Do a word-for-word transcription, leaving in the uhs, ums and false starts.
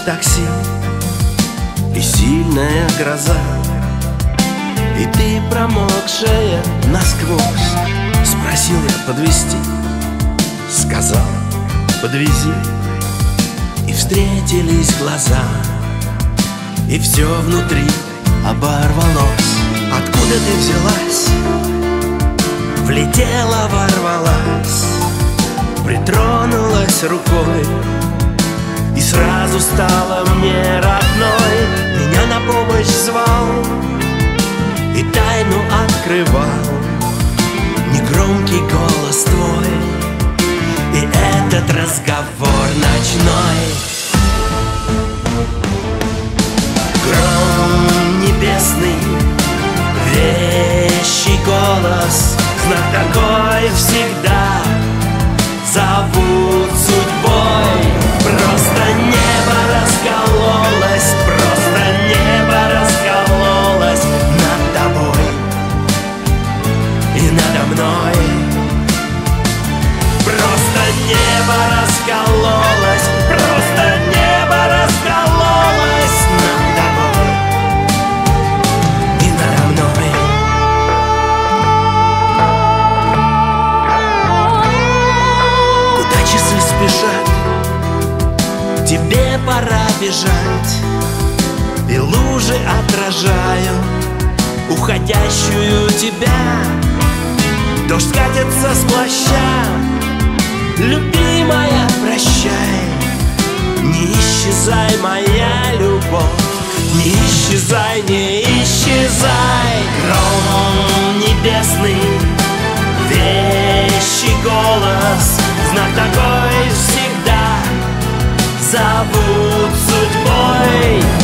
такси и сильная гроза, и ты промокшая насквозь. Спросил я подвезти, сказал подвези. И встретились глаза, и все внутри оборвалось. Откуда ты взялась? Влетела, ворвалась, притронулась рукой и сразу стала мне родной. Меня на помощь звал и тайну открывал негромкий голос твой и этот разговор ночной. Гром небесный, вещий голос, знак такой всегда зовут судьбой. Просто небо раскололось, просто небо раскололось над тобой и надо мной. Просто небо раскололось, просто небо раскололось над тобой и надо мной. Куда часы спешат, тебе пора бежать, и лужи отражают уходящую тебя. Дождь катится с плаща, любимая, прощай. Не исчезай, моя любовь, не исчезай, не исчезай. Гром небесный, вещий голос, знак такой всегда зовут судьбой.